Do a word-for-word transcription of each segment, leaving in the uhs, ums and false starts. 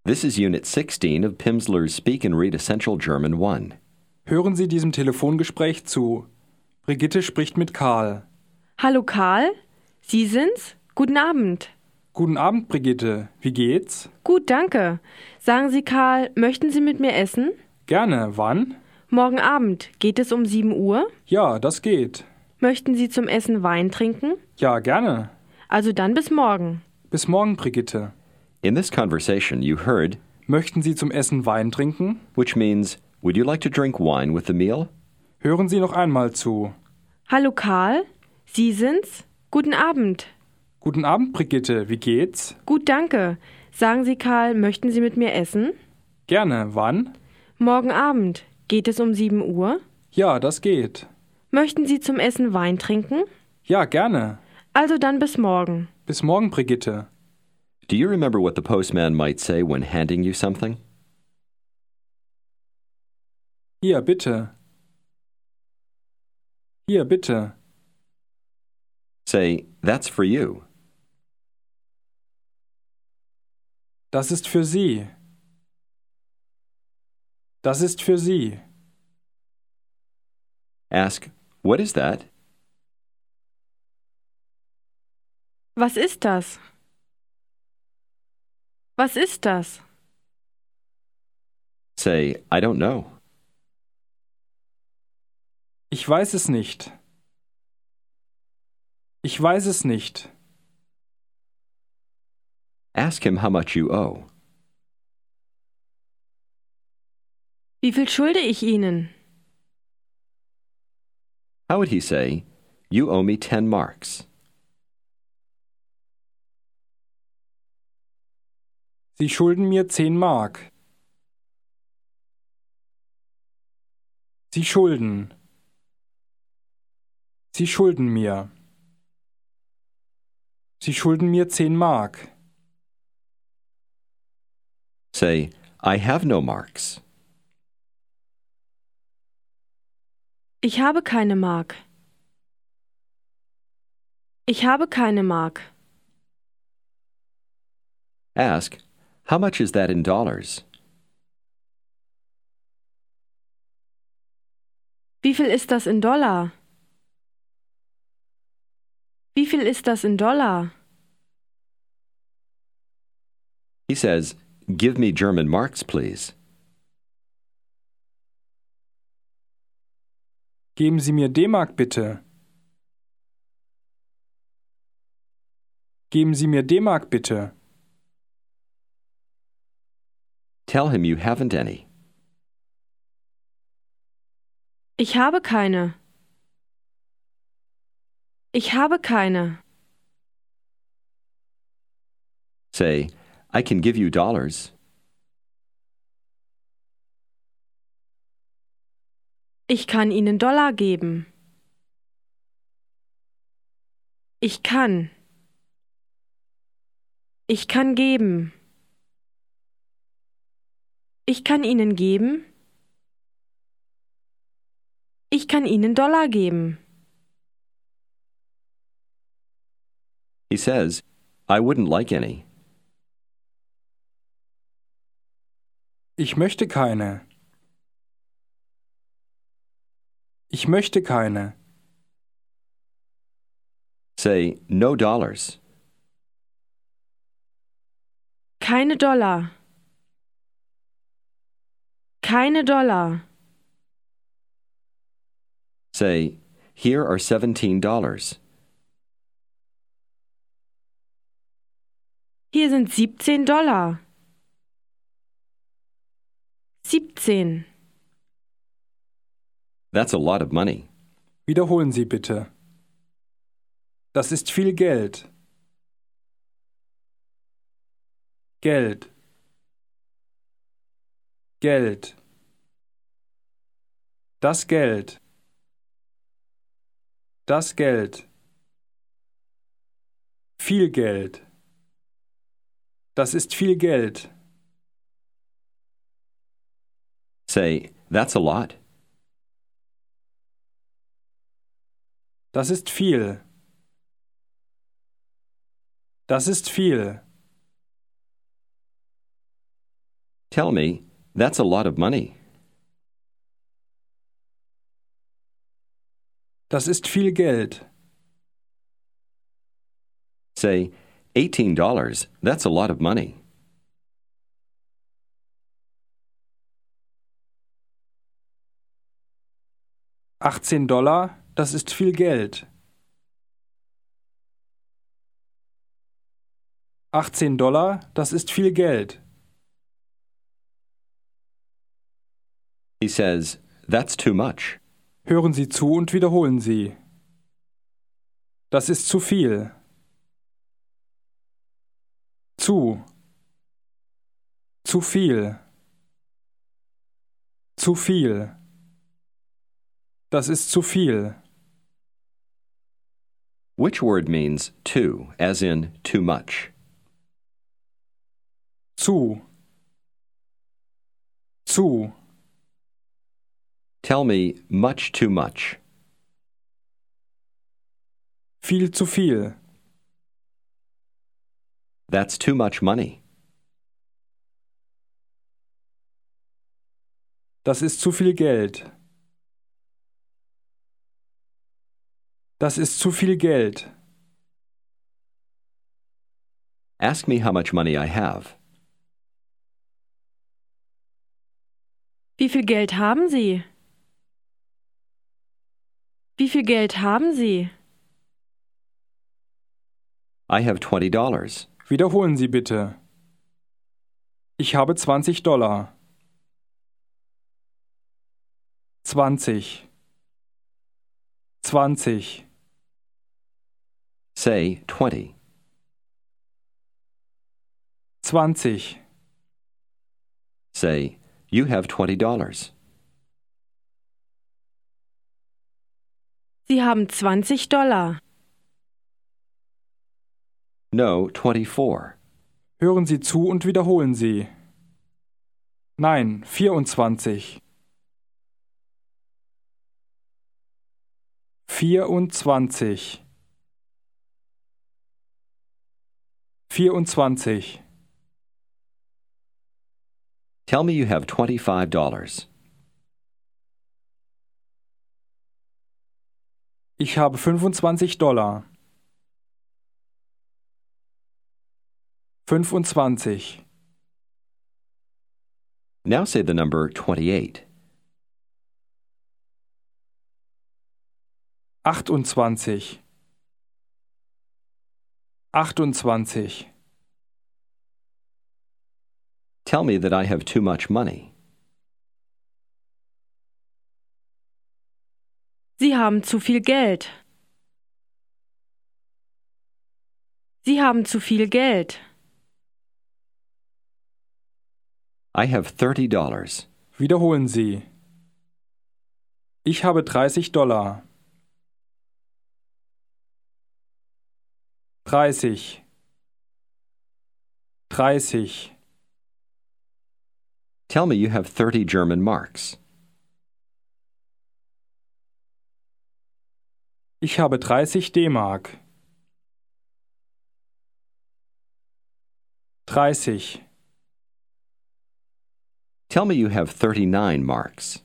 This is Unit sixteen of Pimsleur's Speak and Read Essential German one. Hören Sie diesem Telefongespräch zu. Brigitte spricht mit Karl. Hallo Karl, Sie sind's? Guten Abend. Guten Abend, Brigitte. Wie geht's? Gut, danke. Sagen Sie, Karl, möchten Sie mit mir essen? Gerne. Wann? Morgen Abend. Geht es um sieben Uhr? Ja, das geht. Möchten Sie zum Essen Wein trinken? Ja, gerne. Also dann bis morgen. Bis morgen, Brigitte. In this conversation, you heard, Möchten Sie zum Essen Wein trinken? which means, would you like to drink wine with the meal? Hören Sie noch einmal zu. Hallo Karl, Sie sind's? Guten Abend. Guten Abend, Brigitte. Wie geht's? Gut, danke. Sagen Sie, Karl, möchten Sie mit mir essen? Gerne. Wann? Morgen Abend. Geht es um sieben Uhr? Ja, das geht. Möchten Sie zum Essen Wein trinken? Ja, gerne. Also dann bis morgen. Bis morgen, Brigitte. Do you remember what the postman might say when handing you something? Hier, bitte. Hier, bitte. Say, that's for you. Das ist für Sie. Das ist für Sie. Ask, what is that? Was ist das? Was ist das? Say, I don't know. Ich weiß es nicht. Ich weiß es nicht. Ask him how much you owe. Wie viel schulde ich Ihnen? How would he say, you owe me ten marks? Sie schulden mir zehn Mark. Sie schulden. Sie schulden mir. Sie schulden mir zehn Mark. Say, I have no marks. Ich habe keine Mark. Ich habe keine Mark. Ask, how much is that in dollars? Wie viel ist das in Dollar? Wie viel ist das in Dollar? He says, give me German marks, please. Geben Sie mir D-Mark bitte. Geben Sie mir D-Mark bitte. Tell him you haven't any. Ich habe keine. Ich habe keine. Say, I can give you dollars. Ich kann Ihnen Dollar geben. Ich kann. Ich kann geben. Ich kann Ihnen geben. Ich kann Ihnen Dollar geben. He says, I wouldn't like any. Ich möchte keine. Ich möchte keine. Say, no dollars. Keine Dollar. Keine Dollar. Say, here are seventeen dollars. Hier sind siebzehn Dollar. siebzehn. That's a lot of money. Wiederholen Sie bitte. Das ist viel Geld. Geld. Geld. Das Geld. Das Geld. Viel Geld. Das ist viel Geld. Say, that's a lot. Das ist viel. Das ist viel. Tell me, that's a lot of money. Das ist viel Geld. Say, eighteen dollars, that's a lot of money. achtzehn Dollar, das ist viel Geld. achtzehn Dollar, das ist viel Geld. He says, that's too much. Hören Sie zu und wiederholen Sie. Das ist zu viel. Zu. Zu viel. Zu viel. Das ist zu viel. Which word means too, as in too much? Zu. Zu. Tell me much too much. Viel zu viel. That's too much money. Das ist zu viel Geld. Das ist zu viel Geld. Ask me how much money I have. Wie viel Geld haben Sie? Wie viel Geld haben Sie? I have twenty dollars. Wiederholen Sie bitte. Ich habe zwanzig Dollar. zwanzig. zwanzig. Say twenty. zwanzig. Say, you have twenty dollars. Sie haben zwanzig Dollar. No, twenty-four. Hören Sie zu und wiederholen Sie. Nein, vierundzwanzig. vierundzwanzig. vierundzwanzig. Tell me you have twenty-five dollars. Ich habe fünfundzwanzig Dollar. fünfundzwanzig. Now say the number twenty-eight. achtundzwanzig. achtundzwanzig. Tell me that I have too much money. Sie haben zu viel Geld. Sie haben zu viel Geld. I have thirty dollars. Wiederholen Sie. Ich habe dreißig Dollar. dreißig. dreißig. Tell me you have thirty German marks. Ich habe dreißig D-Mark. dreißig. Tell me you have thirty-nine marks.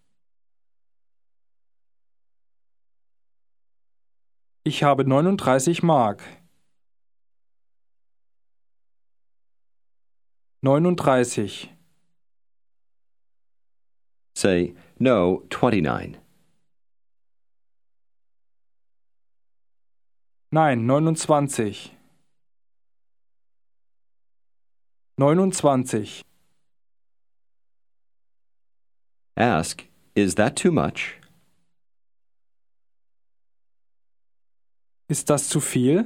Ich habe neununddreißig Mark. neununddreißig. Say, no, twenty-nine. Nein, neunundzwanzig. neunundzwanzig. Ask, is that too much? Ist das zu viel?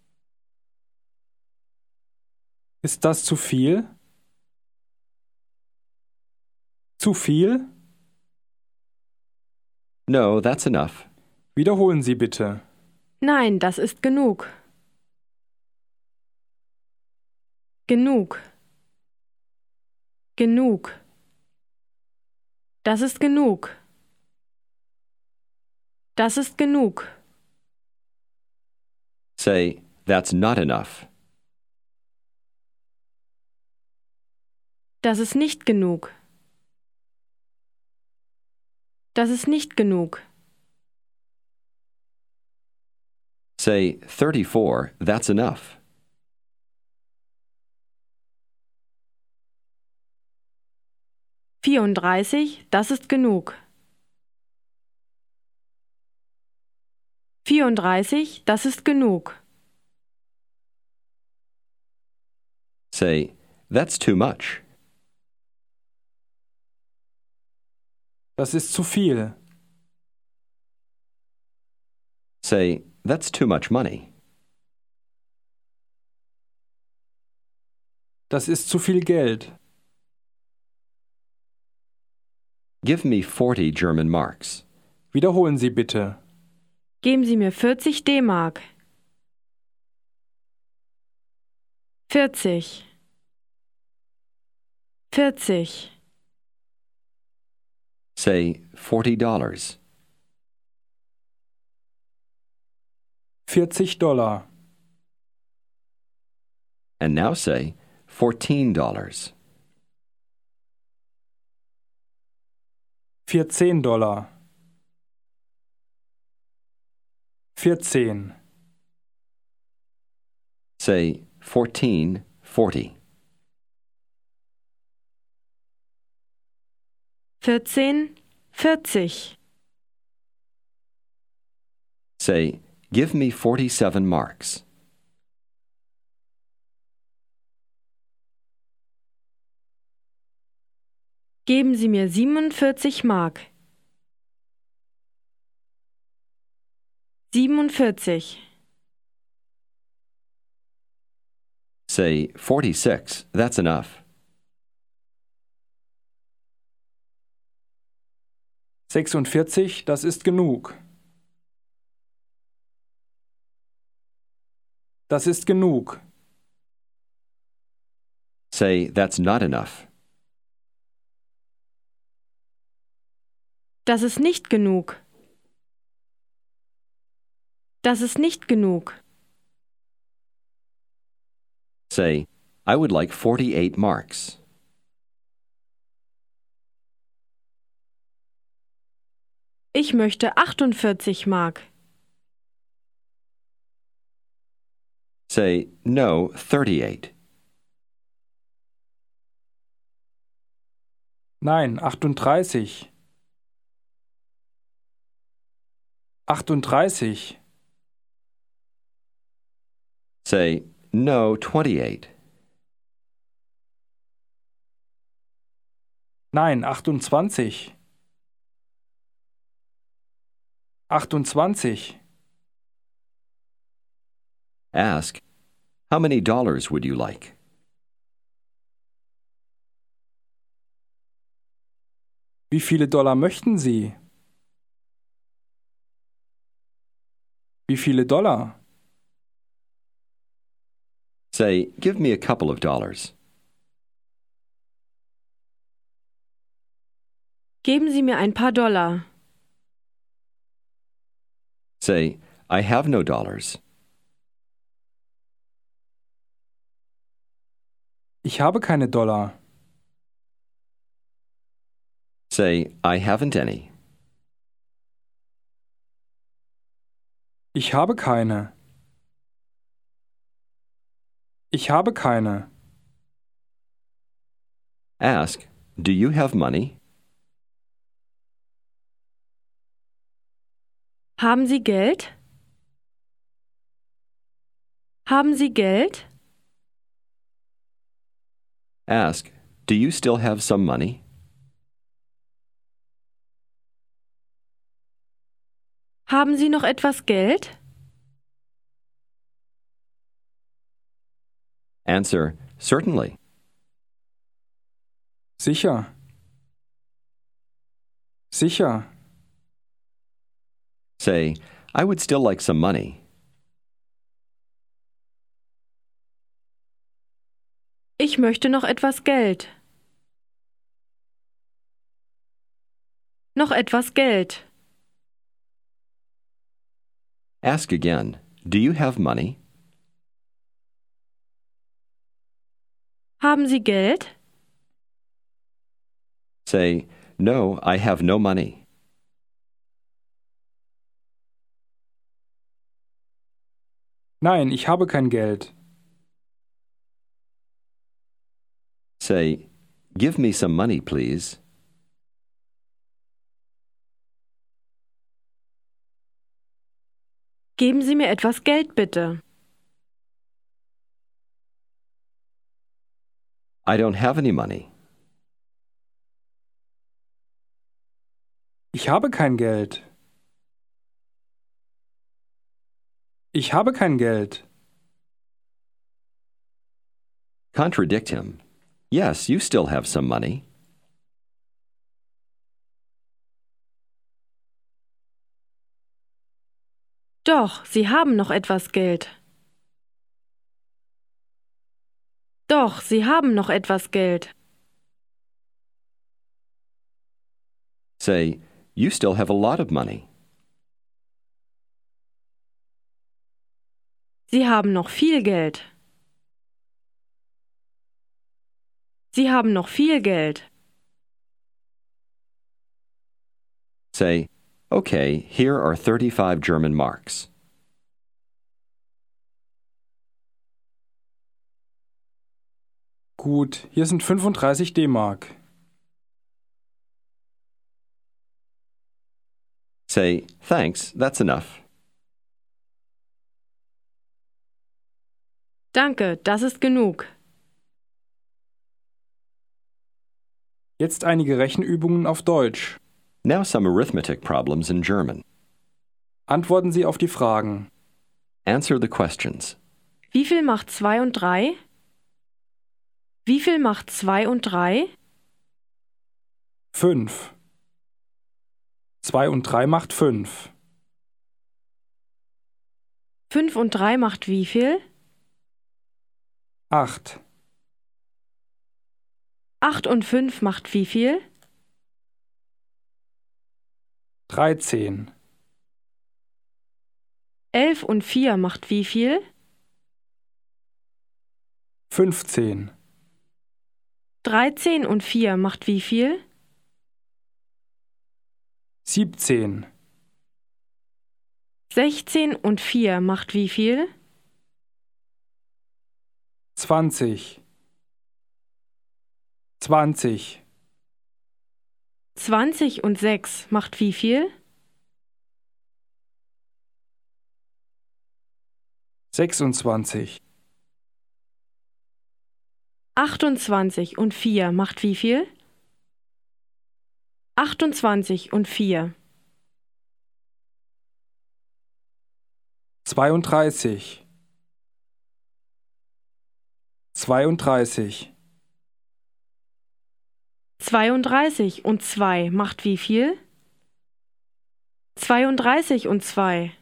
Ist das zu viel? Zu viel? No, that's enough. Wiederholen Sie bitte. Nein, das ist genug. Genug. Genug. Das ist genug. Das ist genug. Say, that's not enough. Das ist nicht genug. Das ist nicht genug. Say thirty-four, that's enough. vierunddreißig, das ist genug. vierunddreißig, das ist genug. Say, that's too much. Das ist zu viel. Say, that's too much money. Das ist zu viel Geld. Give me forty German marks. Wiederholen Sie bitte. Geben Sie mir vierzig D-Mark. vierzig. vierzig. Say forty dollars. vierzig Dollar. And now say fourteen dollars. vierzehn Dollar. vierzehn. Say fourteen forty. vierzehn, vierzig. Say, give me forty-seven marks. Geben Sie mir siebenundvierzig Mark. siebenundvierzig. Say forty-six, that's enough. sechsundvierzig, das ist genug. Das ist genug. Say that's not enough. Das ist nicht genug. Das ist nicht genug. Say, I would like forty-eight marks. Ich möchte achtundvierzig Mark. Say, no, thirty-eight. Nein, achtunddreißig. achtunddreißig. Say, no, twenty-eight. Nein, achtundzwanzig. achtundzwanzig. Ask, how many dollars would you like? Wie viele Dollar möchten Sie? Wie viele Dollar? Say, give me a couple of dollars. Geben Sie mir ein paar Dollar. Say, I have no dollars. Ich habe keine Dollar. Say, I haven't any. Ich habe keine. Ich habe keine. Ask, do you have money? Haben Sie Geld? Haben Sie Geld? Ask, do you still have some money? Haben Sie noch etwas Geld? Answer, certainly. Sicher. Sicher. Say, I would still like some money. Ich möchte noch etwas Geld. Noch etwas Geld. Ask again, do you have money? Haben Sie Geld? Say, no, I have no money. Nein, ich habe kein Geld. Say, give me some money, please. Geben Sie mir etwas Geld, bitte. I don't have any money. Ich habe kein Geld. Ich habe kein Geld. Contradict him. Yes, you still have some money. Doch, Sie haben noch etwas Geld. Doch, Sie haben noch etwas Geld. Say, you still have a lot of money. Sie haben noch viel Geld. Sie haben noch viel Geld. Say, okay, here are thirty-five German marks. Gut, hier sind fünfunddreißig D-Mark. Say, thanks, that's enough. Danke, das ist genug. Jetzt einige Rechenübungen auf Deutsch. Now some arithmetic problems in German. Antworten Sie auf die Fragen. Answer the questions. Wie viel macht zwei und drei? Wie viel macht zwei und drei? Fünf. Zwei und drei macht fünf. Fünf und drei macht wie viel? Acht. Acht und fünf macht wie viel? Dreizehn. Elf und vier macht wie viel? Fünfzehn. Dreizehn und vier macht wie viel? Siebzehn. Sechzehn und vier macht wie viel? Zwanzig. Zwanzig. Zwanzig und sechs macht wie viel? Sechsundzwanzig. Achtundzwanzig und vier macht wie viel? Achtundzwanzig und vier. Zweiunddreißig. Zweiunddreißig. Zweiunddreißig und zwei macht wie viel? Zweiunddreißig und zwei.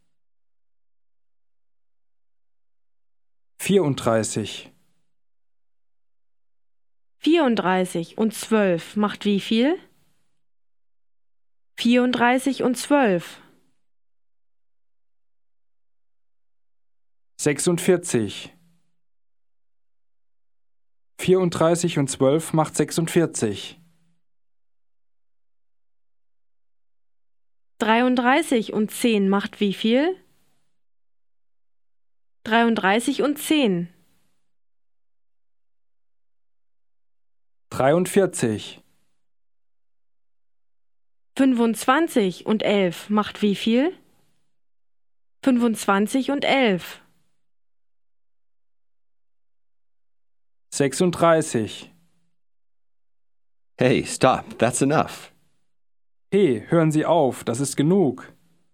Vierunddreißig. Vierunddreißig und zwölf macht wie viel? Vierunddreißig und zwölf. Sechsundvierzig. Vierunddreißig und zwölf macht sechsundvierzig. Dreiunddreißig und zehn macht wie viel? Dreiunddreißig und zehn. Dreiundvierzig. Fünfundzwanzig und elf macht wie viel? Fünfundzwanzig und elf. Sechsunddreißig. Hey, stop, that's enough. Hey, hören Sie auf, das ist genug.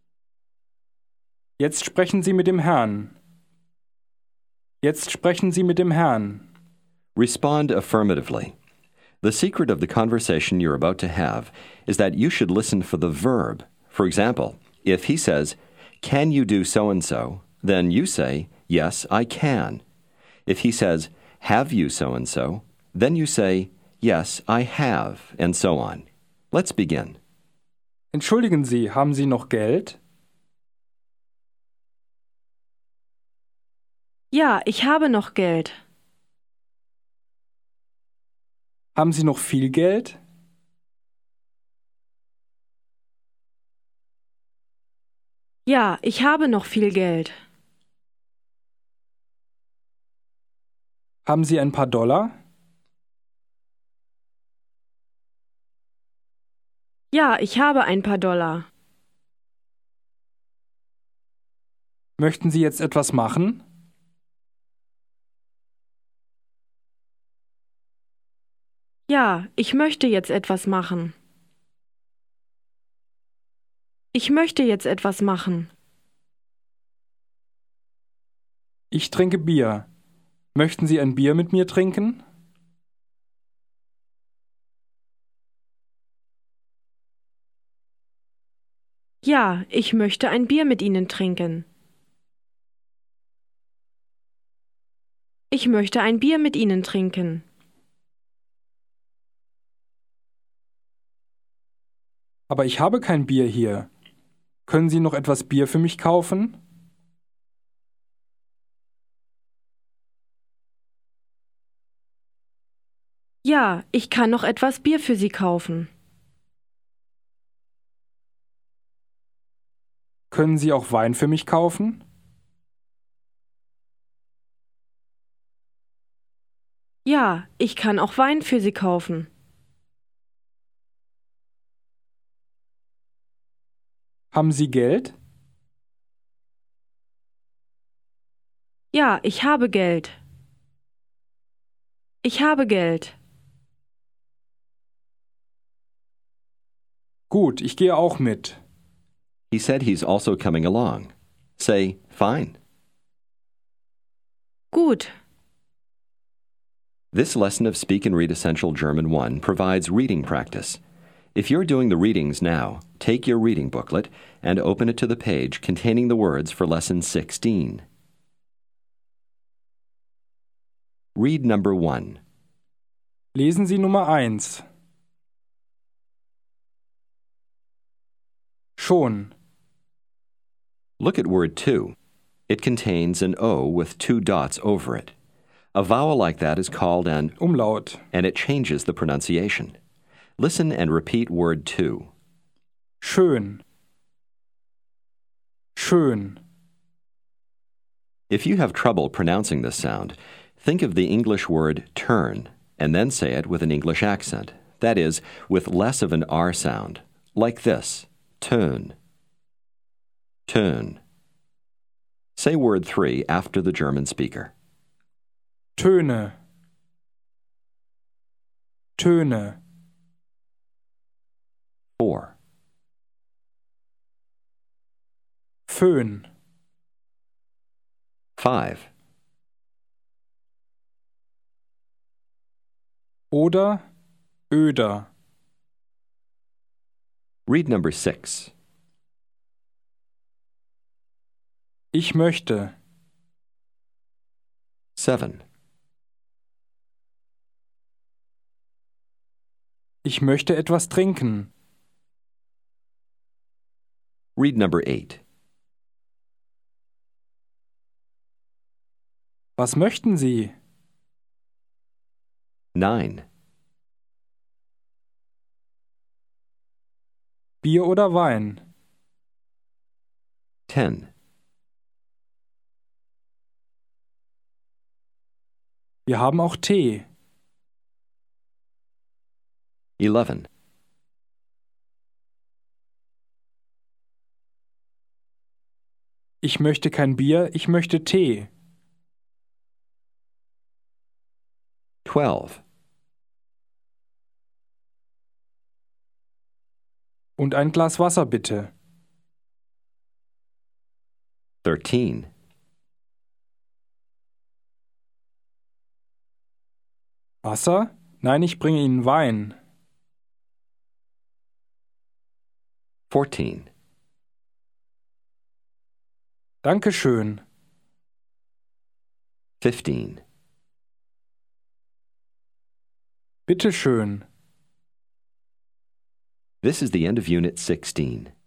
Jetzt sprechen Sie mit dem Herrn. Jetzt sprechen Sie mit dem Herrn. Respond affirmatively. The secret of the conversation you're about to have is that you should listen for the verb. For example, if he says, "Can you do so-and-so?" then you say, "Yes, I can." If he says, "Have you so-and-so?" then you say, "Yes, I have," and so on. Let's begin. Entschuldigen Sie, haben Sie noch Geld? Ja, ich habe noch Geld. Haben Sie noch viel Geld? Ja, ich habe noch viel Geld. Haben Sie ein paar Dollar? Ja, ich habe ein paar Dollar. Möchten Sie jetzt etwas machen? Ja, ich möchte jetzt etwas machen. Ich möchte jetzt etwas machen. Ich trinke Bier. Möchten Sie ein Bier mit mir trinken? Ja, ich möchte ein Bier mit Ihnen trinken. Ich möchte ein Bier mit Ihnen trinken. Aber ich habe kein Bier hier. Können Sie noch etwas Bier für mich kaufen? Ja, ich kann noch etwas Bier für Sie kaufen. Können Sie auch Wein für mich kaufen? Ja, ich kann auch Wein für Sie kaufen. Haben Sie Geld? Ja, ich habe Geld. Ich habe Geld. Gut, ich gehe auch mit. He said he's also coming along. Say, fine. Gut. This lesson of Speak and Read Essential German one provides reading practice. If you're doing the readings now, take your reading booklet and open it to the page containing the words for Lesson sixteen. Read number one. Lesen Sie Nummer eins. Schon. Look at word two. It contains an O with two dots over it. A vowel like that is called an Umlaut. and it changes the pronunciation. Listen and repeat word two. Schön. Schön. If you have trouble pronouncing this sound, think of the English word turn and then say it with an English accent. That is, with less of an R sound. Like this, turn. Turn. Say word three after the German speaker. Töne. Töne. Four. Föhn. Five. Oder öder. Read number six. Ich möchte. Seven. Ich möchte etwas trinken. Read number eight. Was möchten Sie? Nine. Bier oder Wein? Ten. Wir haben auch Tee. Eleven. Ich möchte kein Bier, ich möchte Tee. Twelve. Und ein Glas Wasser bitte. Thirteen. Wasser? Nein, ich bringe Ihnen Wein. Fourteen. Dankeschön. Fifteen. Bitteschön. This is the end of Unit sixteen.